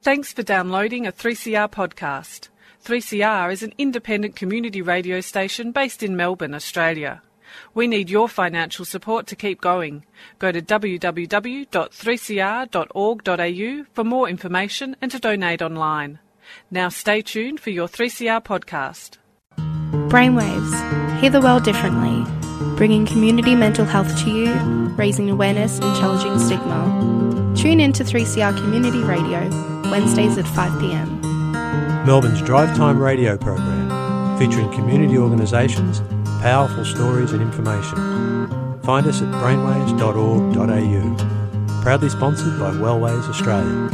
Thanks for downloading a 3CR podcast. 3CR is an independent community radio station based in Melbourne, Australia. We need your financial support to keep going. Go to www.3cr.org.au for more information and to donate online. Now stay tuned for your 3CR podcast. Brainwaves. Hear the world differently. Bringing community mental health to you, raising awareness and challenging stigma. Tune in to 3CR Community Radio, Wednesdays at 5 p.m. Melbourne's Drive Time radio program, featuring community organisations, powerful stories and information. Find us at brainwaves.org.au. Proudly sponsored by Wellways Australia.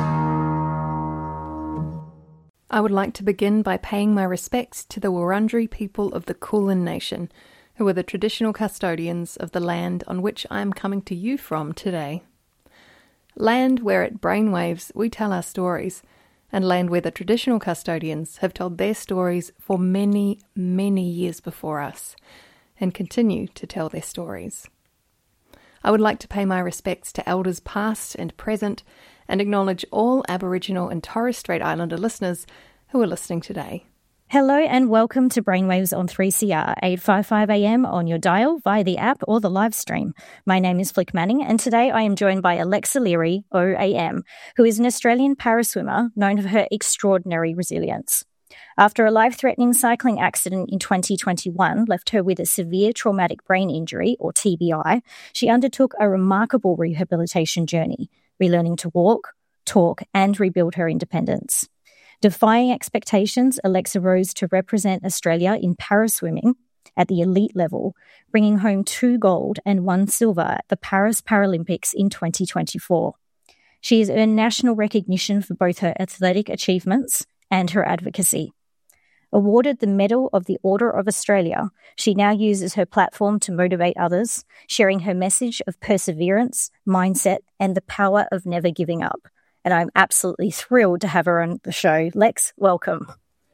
I would like to begin by paying my respects to the Wurundjeri people of the Kulin Nation, who are the traditional custodians of the land on which I am coming to you from today. Land where at Brainwaves we tell our stories, and land where the traditional custodians have told their stories for many, many years before us, and continue to tell their stories. I would like to pay my respects to elders past and present, and acknowledge all Aboriginal and Torres Strait Islander listeners who are listening today. Hello and welcome to Brainwaves on 3CR, 855 AM on your dial, via the app or the live stream. My name is Flick Manning, and today I am joined by Alexa Leary, OAM, who is an Australian paraswimmer known for her extraordinary resilience. After a life-threatening cycling accident in 2021 left her with a severe traumatic brain injury, or TBI, she undertook a remarkable rehabilitation journey, relearning to walk, talk, and rebuild her independence. Defying expectations, Alexa rose to represent Australia in paraswimming at the elite level, bringing home 2 gold and 1 silver at the Paris Paralympics in 2024. She has earned national recognition for both her athletic achievements and her advocacy. Awarded the Medal of the Order of Australia, she now uses her platform to motivate others, sharing her message of perseverance, mindset, and the power of never giving up. And I'm absolutely thrilled to have her on the show. Lex, welcome.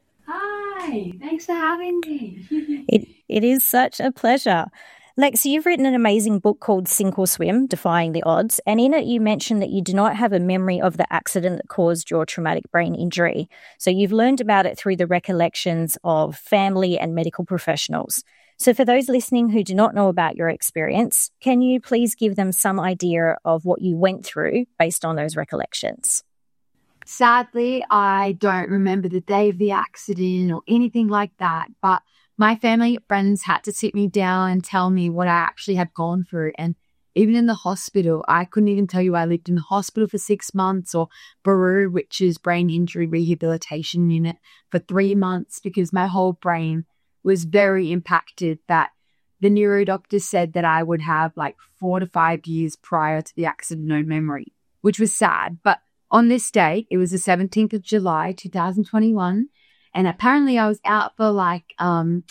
Hi, thanks for having me. It is such a pleasure. Lex, you've written an amazing book called Sink or Swim, Defying the Odds, and in it you mentioned that you do not have a memory of the accident that caused your traumatic brain injury. So you've learned about it through the recollections of family and medical professionals. So for those listening who do not know about your experience, can you please give them some idea of what you went through based on those recollections? Sadly, I don't remember the day of the accident or anything like that, but my family and friends had to sit me down and tell me what I actually had gone through. And even in the hospital, I couldn't even tell you I lived in the hospital for 6 months, or BARU, which is Brain Injury Rehabilitation Unit, for 3 months, because my whole brain was very impacted. That the neurodoctor said that I would have like 4 to 5 years prior to the accident no memory, which was sad. But on this day, it was the 17th of July, 2021, and apparently I was out for like a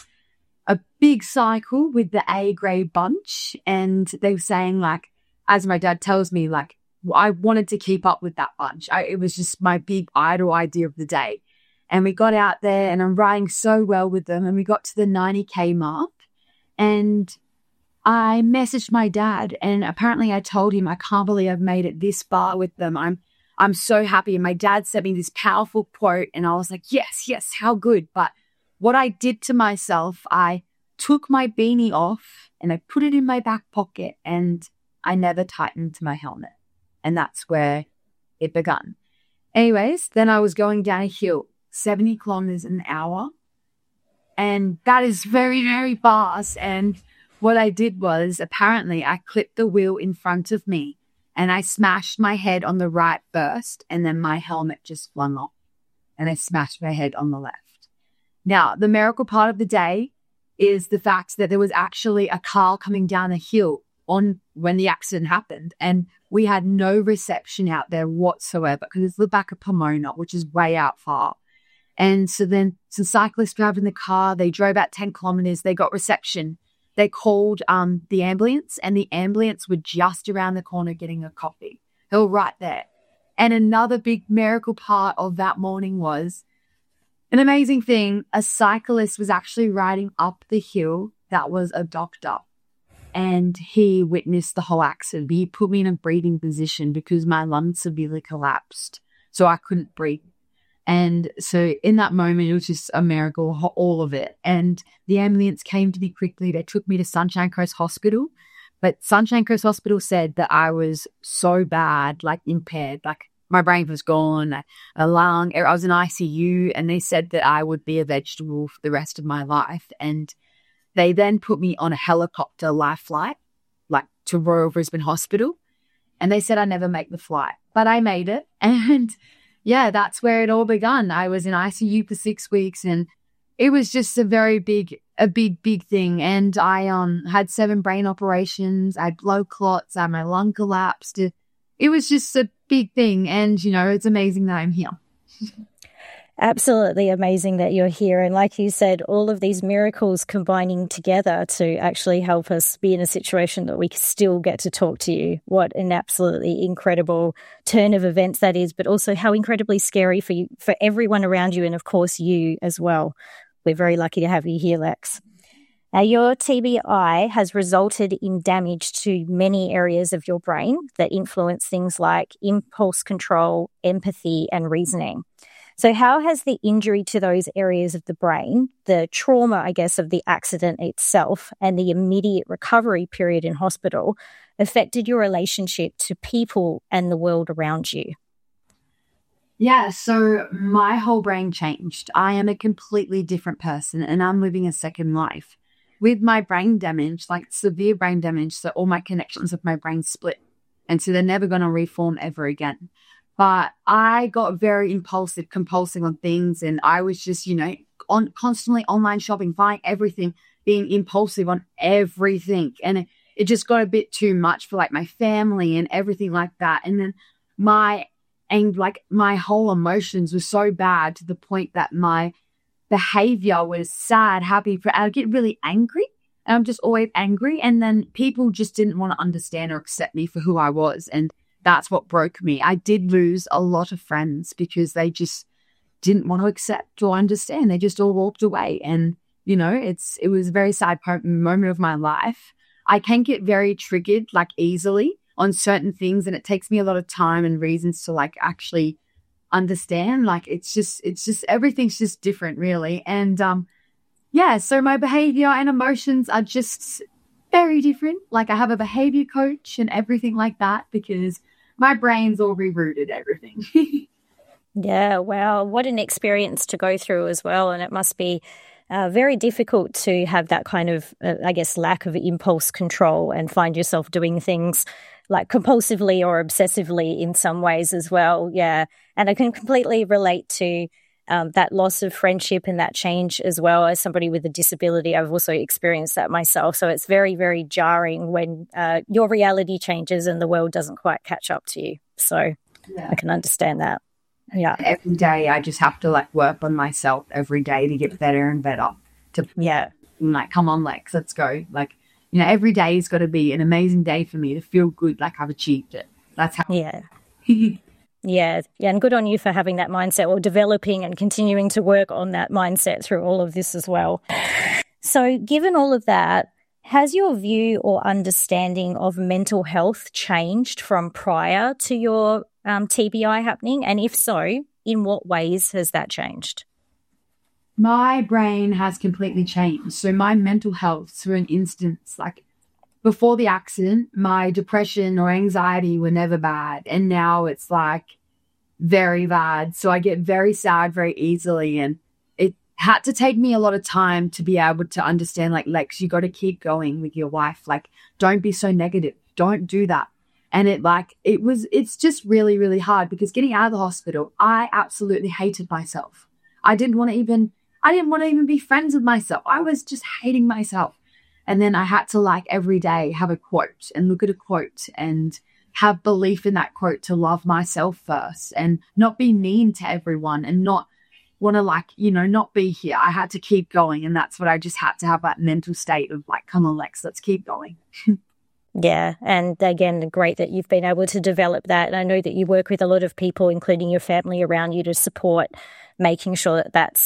big cycle with the A-grade bunch, and they were saying, like, as my dad tells me, like, I wanted to keep up with that bunch. It was just my big idol idea of the day. And we got out there and I'm riding so well with them. And we got to the 90K mark and I messaged my dad, and apparently I told him, I can't believe I've made it this far with them. I'm so happy. And my dad sent me this powerful quote and I was like, yes, how good. But what I did to myself, I took my beanie off and I put it in my back pocket and I never tightened my helmet. And that's where it began. Anyways, then I was going down a hill, 70 kilometers an hour. And that is very, very fast. And what I did was, apparently I clipped the wheel in front of me and I smashed my head on the right first, and then my helmet just flung off and I smashed my head on the left. Now, the miracle part of the day is the fact that there was actually a car coming down a hill on when the accident happened, and we had no reception out there whatsoever because it's the back of Pomona, which is way out far. And so then some cyclists drove in the car. They drove out 10 kilometers. They got reception. They called the ambulance, and the ambulance were just around the corner getting a coffee. They were right there. And another big miracle part of that morning was an amazing thing. A cyclist was actually riding up the hill that was a doctor, and he witnessed the whole accident. He put me in a breathing position because my lungs severely collapsed. so I couldn't breathe. And so in that moment, it was just a miracle, all of it. And the ambulance came to me quickly. They took me to Sunshine Coast Hospital. But Sunshine Coast Hospital said that I was so bad, like impaired, like my brain was gone, a lung. I was in ICU, and they said that I would be a vegetable for the rest of my life. And they then put me on a helicopter live flight, like to Royal Brisbane Hospital. And they said I'd never make the flight, but I made it. And yeah, that's where it all begun. I was in ICU for 6 weeks, and it was just a big thing. And I had 7 brain operations. I had blood clots. I had my lung collapsed. It was just a big thing. And, it's amazing that I'm here. Absolutely amazing that you're here. And like you said, all of these miracles combining together to actually help us be in a situation that we still get to talk to you. What an absolutely incredible turn of events that is, but also how incredibly scary for you, for everyone around you, and of course you as well. We're very lucky to have you here, Lex. Now, your TBI has resulted in damage to many areas of your brain that influence things like impulse control, empathy, and reasoning. So how has the injury to those areas of the brain, the trauma, I guess, of the accident itself, and the immediate recovery period in hospital affected your relationship to people and the world around you? Yeah, so my whole brain changed. I am a completely different person, and I'm living a second life. With my brain damage, like severe brain damage, so all my connections of my brain split. And so they're never going to reform ever again. But I got very compulsive on things. And I was just, constantly online shopping, buying everything, being impulsive on everything. And it just got a bit too much for like my family and everything like that. And then my whole emotions were so bad to the point that my behavior was sad, happy. I'd get really angry. And I'm just always angry. And then people just didn't want to understand or accept me for who I was. And that's what broke me. I did lose a lot of friends because they just didn't want to accept or understand. They just all walked away. And, it was a very sad moment of my life. I can get very triggered, like easily on certain things. And it takes me a lot of time and reasons to like actually understand. Like it's just everything's just different, really. And so my behavior and emotions are just very different. Like I have a behavior coach and everything like that because my brain's all rerouted everything. Yeah, wow. What an experience to go through as well. And it must be very difficult to have that kind of, lack of impulse control and find yourself doing things like compulsively or obsessively in some ways as well. Yeah. And I can completely relate to that loss of friendship and that change as well. As somebody with a disability, I've also experienced that myself. So it's very, very jarring when your reality changes and the world doesn't quite catch up to you. So I can understand that. Yeah. Every day I just have to like work on myself every day to get better and better. Like, come on, Lex, let's go. Like, every day has got to be an amazing day for me to feel good like I've achieved it. That's how. Yeah. Yeah, and good on you for having that mindset or developing and continuing to work on that mindset through all of this as well. So given all of that, has your view or understanding of mental health changed from prior to your TBI happening? And if so, in what ways has that changed? My brain has completely changed. So my mental health, for an instance, like before the accident, my depression or anxiety were never bad. And now it's like very bad. So I get very sad very easily. And it had to take me a lot of time to be able to understand, like, Lex, you got to keep going with your life. Like, don't be so negative. Don't do that. And it's just really, really hard because getting out of the hospital, I absolutely hated myself. I didn't want to even be friends with myself. I was just hating myself. And then I had to like every day have a quote and look at a quote and have belief in that quote to love myself first and not be mean to everyone and not want to not be here. I had to keep going. And that's what I just had to have, that mental state of like, come on, Lex, let's keep going. Yeah. And again, great that you've been able to develop that. And I know that you work with a lot of people, including your family around you, to support making sure that that's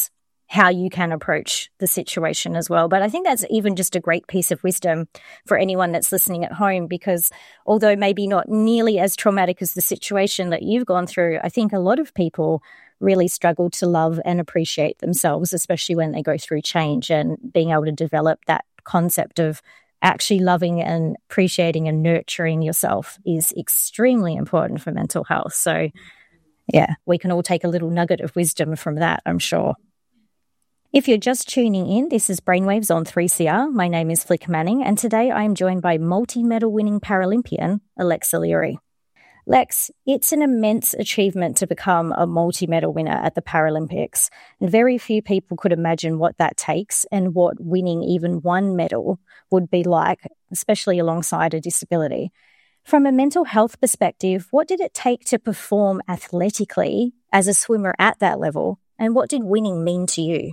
how you can approach the situation as well. But I think that's even just a great piece of wisdom for anyone that's listening at home, because although maybe not nearly as traumatic as the situation that you've gone through, I think a lot of people really struggle to love and appreciate themselves, especially when they go through change, and being able to develop that concept of actually loving and appreciating and nurturing yourself is extremely important for mental health. So, yeah, we can all take a little nugget of wisdom from that, I'm sure. If you're just tuning in, this is Brainwaves on 3CR. My name is Flick Manning, and today I am joined by multi-medal winning Paralympian Alexa Leary. Lex, it's an immense achievement to become a multi-medal winner at the Paralympics, and very few people could imagine what that takes and what winning even one medal would be like, especially alongside a disability. From a mental health perspective, what did it take to perform athletically as a swimmer at that level, and what did winning mean to you?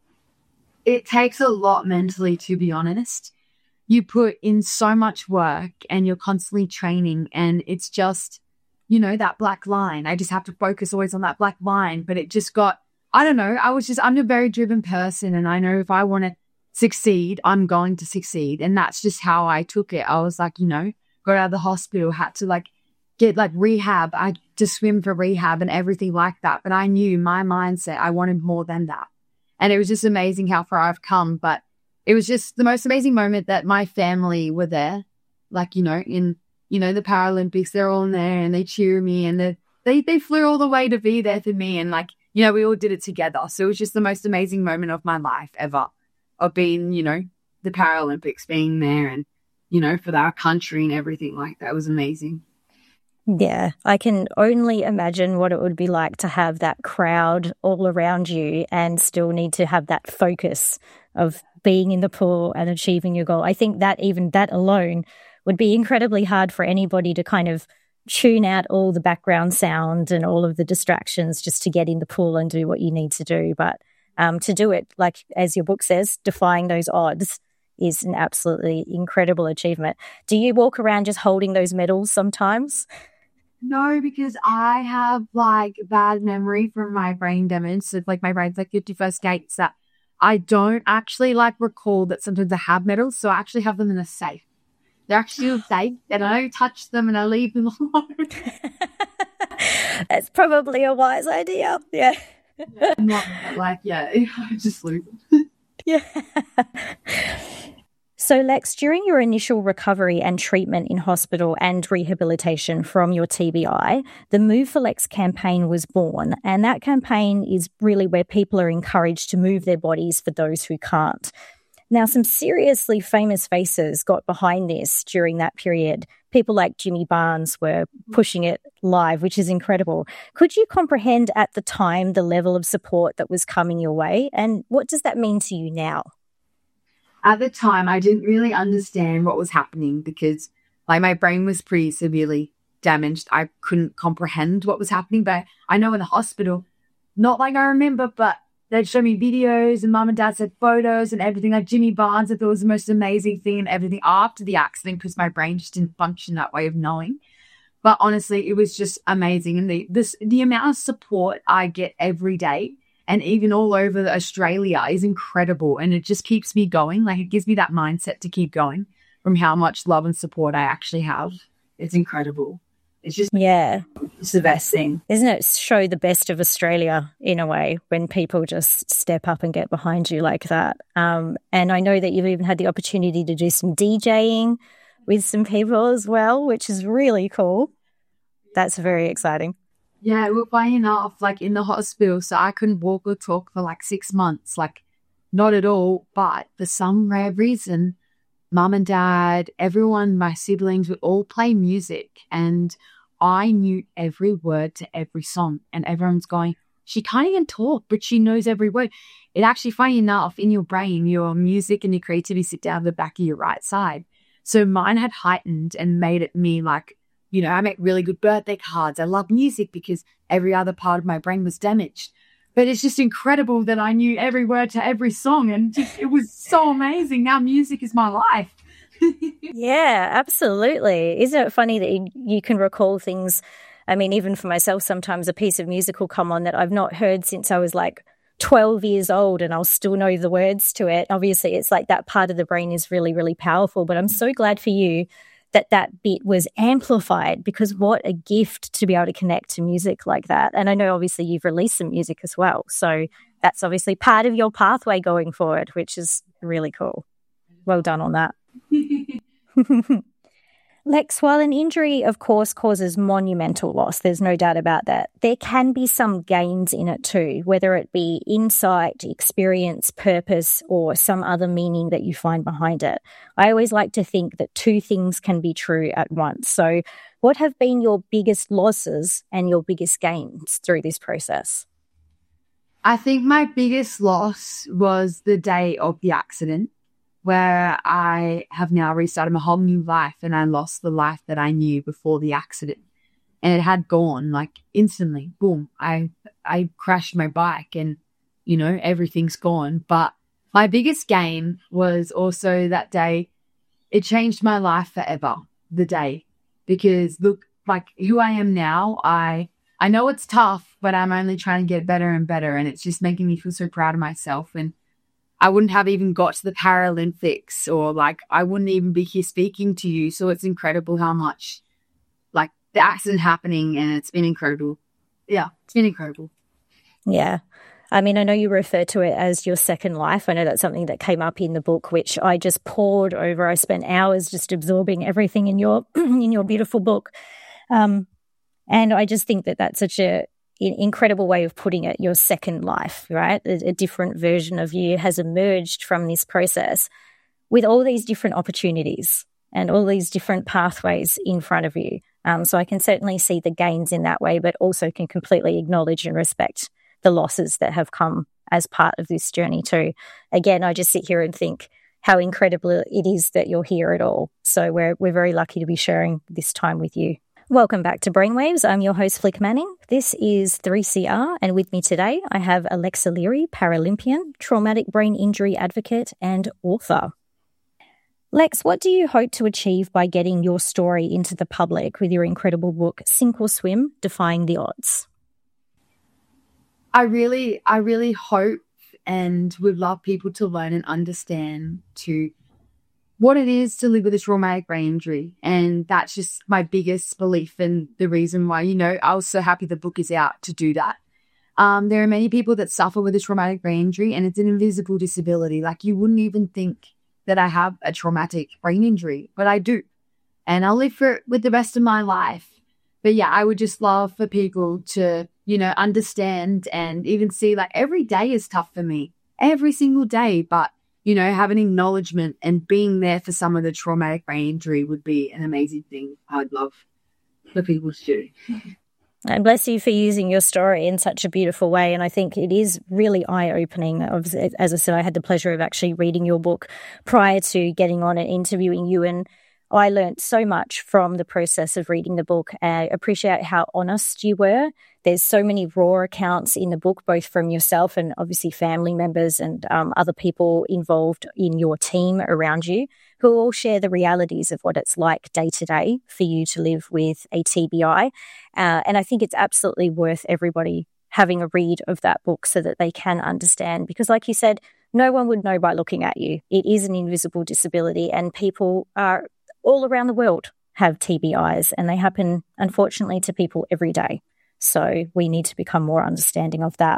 It takes a lot mentally, to be honest. You put in so much work and you're constantly training, and it's just, you know, that black line. I just have to focus always on that black line. But it just got, I don't know, I'm a very driven person, and I know if I want to succeed, I'm going to succeed. And that's just how I took it. I was like, you know, got out of the hospital, had to get rehab. I just swim for rehab and everything like that. But I knew my mindset, I wanted more than that. And it was just amazing how far I've come. But it was just the most amazing moment that my family were there. Like, you know, in, you know, the Paralympics, they're all in there and they cheer me, and they flew all the way to be there for me. And like, you know, we all did it together. So it was just the most amazing moment of my life ever, of being, you know, the Paralympics, being there, and, you know, for our country and everything like that. It was amazing. Yeah, I can only imagine what it would be like to have that crowd all around you and still need to have that focus of being in the pool and achieving your goal. I think that even that alone would be incredibly hard for anybody to kind of tune out all the background sound and all of the distractions just to get in the pool and do what you need to do. But to do it, like as your book says, defying those odds is an absolutely incredible achievement. Do you walk around just holding those medals sometimes? No, because I have bad memory from my brain damage. So my brain's 51st gates, that I don't actually recall that sometimes I have medals. So I actually have them in a safe. They're actually safe, and I don't touch them, and I leave them alone. That's probably a wise idea. Yeah. I just leave them. Yeah. So, Lex, during your initial recovery and treatment in hospital and rehabilitation from your TBI, the Move for Lex campaign was born, and that campaign is really where people are encouraged to move their bodies for those who can't. Now, some seriously famous faces got behind this during that period. People like Jimmy Barnes were pushing it live, which is incredible. Could you comprehend at the time the level of support that was coming your way, and what does that mean to you now? At the time, I didn't really understand what was happening because my brain was pretty severely damaged. I couldn't comprehend what was happening, but I know in the hospital, not I remember, but they'd show me videos and mum and dad said photos and everything. Like Jimmy Barnes, I thought was the most amazing thing and everything after the accident because my brain just didn't function that way of knowing. But honestly, it was just amazing. And the amount of support I get every day and even all over Australia is incredible. And it just keeps me going. It gives me that mindset to keep going from how much love and support I actually have. It's incredible. It's just, it's the best thing. Isn't it show the best of Australia in a way when people just step up and get behind you like that? And I know that you've even had the opportunity to do some DJing with some people as well, which is really cool. That's very exciting. Yeah, well, funny enough, in the hospital, so I couldn't walk or talk for 6 months, not at all. But for some rare reason, mum and dad, everyone, my siblings would all play music, and I knew every word to every song, and everyone's going, she can't even talk, but she knows every word. It actually, funny enough, in your brain, your music and your creativity sit down the back of your right side. So mine had heightened and made it me I make really good birthday cards. I love music because every other part of my brain was damaged. But it's just incredible that I knew every word to every song, and it was so amazing. Now music is my life. Yeah, absolutely. Isn't it funny that you can recall things? I mean, even for myself, sometimes a piece of music will come on that I've not heard since I was 12 years old and I'll still know the words to it. Obviously, it's like that part of the brain is really, really powerful. But I'm so glad for you that that bit was amplified, because what a gift to be able to connect to music like that. And I know obviously you've released some music as well. So that's obviously part of your pathway going forward, which is really cool. Well done on that. Lex, while an injury, of course, causes monumental loss, there's no doubt about that, there can be some gains in it too, whether it be insight, experience, purpose, or some other meaning that you find behind it. I always like to think that two things can be true at once. So what have been your biggest losses and your biggest gains through this process? I think my biggest loss was the day of the accident, where I have now restarted my whole new life and I lost the life that I knew before the accident. And it had gone like instantly, boom. I crashed my bike and, you know, everything's gone. But my biggest gain was also that day, it changed my life forever, the day. Because look, like who I am now, I know it's tough, but I'm only trying to get better and better. And it's just making me feel so proud of myself. And I wouldn't have even got to the Paralympics, or like I wouldn't even be here speaking to you. So it's incredible how much like the accident happening, and it's been incredible. Yeah, it's been incredible. Yeah. I mean, I know you refer to it as your second life. I know that's something that came up in the book, which I just pored over. I spent hours just absorbing everything in your in your beautiful book. And I just think that that's such a incredible way of putting it, your second life, right? A different version of you has emerged from this process with all these different opportunities and all these different pathways in front of you. So I can certainly see the gains in that way, but also can completely acknowledge and respect the losses that have come as part of this journey too. Again, I just sit here and think how incredible it is that you're here at all. So we're very lucky to be sharing this time with you. Welcome back to Brainwaves. I'm your host, Flick Manning. This is 3CR, and with me today I have Alexa Leary, Paralympian, traumatic brain injury advocate, and author. Lex, what do you hope to achieve by getting your story into the public with your incredible book, Sink or Swim, Defying the Odds? I really hope and would love people to learn and understand what it is to live with a traumatic brain injury. And that's just my biggest belief and the reason why, you know, I was so happy the book is out to do that. There are many people that suffer with a traumatic brain injury, and it's an invisible disability. Like you wouldn't even think that I have a traumatic brain injury, but I do. And I'll live for it with the rest of my life. But yeah, I would just love for people to, you know, understand and even see like every day is tough for me, every single day. But you know, have an acknowledgement and being there for some of the traumatic brain injury would be an amazing thing I'd love for people to do. And bless you for using your story in such a beautiful way. And I think it is really eye-opening. As I said, I had the pleasure of actually reading your book prior to getting on and interviewing you. And I learned so much from the process of reading the book. I appreciate how honest you were. There's so many raw accounts in the book, both from yourself and obviously family members and other people involved in your team around you, who all share the realities of what it's like day to day for you to live with a TBI. And I think it's absolutely worth everybody having a read of that book so that they can understand. Because like you said, no one would know by looking at you. It is an invisible disability, and people are all around the world have TBIs, and they happen, unfortunately, to people every day. So we need to become more understanding of that.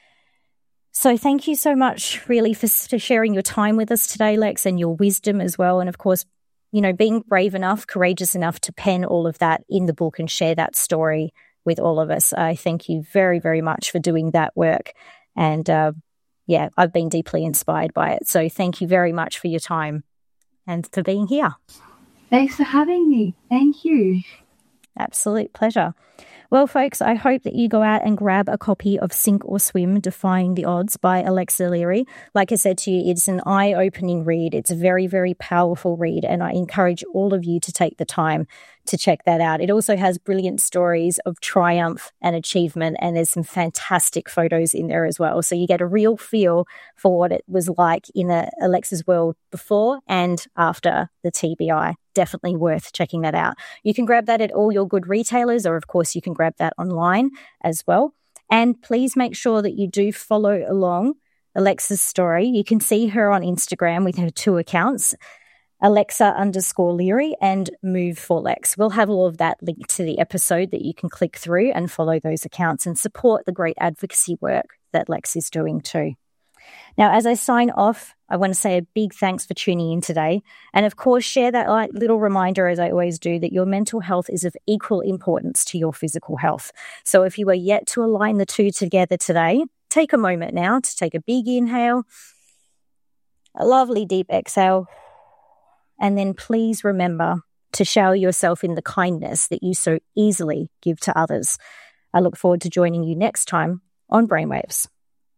So thank you so much, really, for sharing your time with us today, Lex, and your wisdom as well. And of course, you know, being brave enough, courageous enough to pen all of that in the book and share that story with all of us. I thank you very, very much for doing that work. And yeah, I've been deeply inspired by it. So thank you very much for your time and for being here. Thanks for having me. Thank you. Absolute pleasure. Well, folks, I hope that you go out and grab a copy of Sink or Swim, Defying the Odds by Alexa Leary. Like I said to you, it's an eye-opening read. It's a very, very powerful read, and I encourage all of you to take the time to check that out. It also has brilliant stories of triumph and achievement, and there's some fantastic photos in there as well. So you get a real feel for what it was like in Alexa's world before and after the TBI. Definitely worth checking that out. You can grab that at all your good retailers, or of course you can grab that online as well. And please make sure that you do follow along Alexa's story. You can see her on Instagram with her 2 accounts, Alexa_Leary and Move for Lex. We'll have all of that linked to the episode that you can click through and follow those accounts and support the great advocacy work that Lex is doing too. Now, as I sign off, I want to say a big thanks for tuning in today. And of course, share that little reminder, as I always do, that your mental health is of equal importance to your physical health. So if you are yet to align the 2 together today, take a moment now to take a big inhale, a lovely deep exhale, and then please remember to shower yourself in the kindness that you so easily give to others. I look forward to joining you next time on Brainwaves.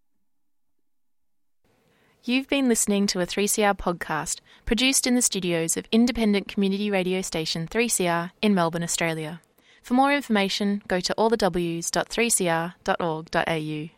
You've been listening to a 3CR podcast produced in the studios of independent community radio station 3CR in Melbourne, Australia. For more information, go to allthews.3cr.org.au.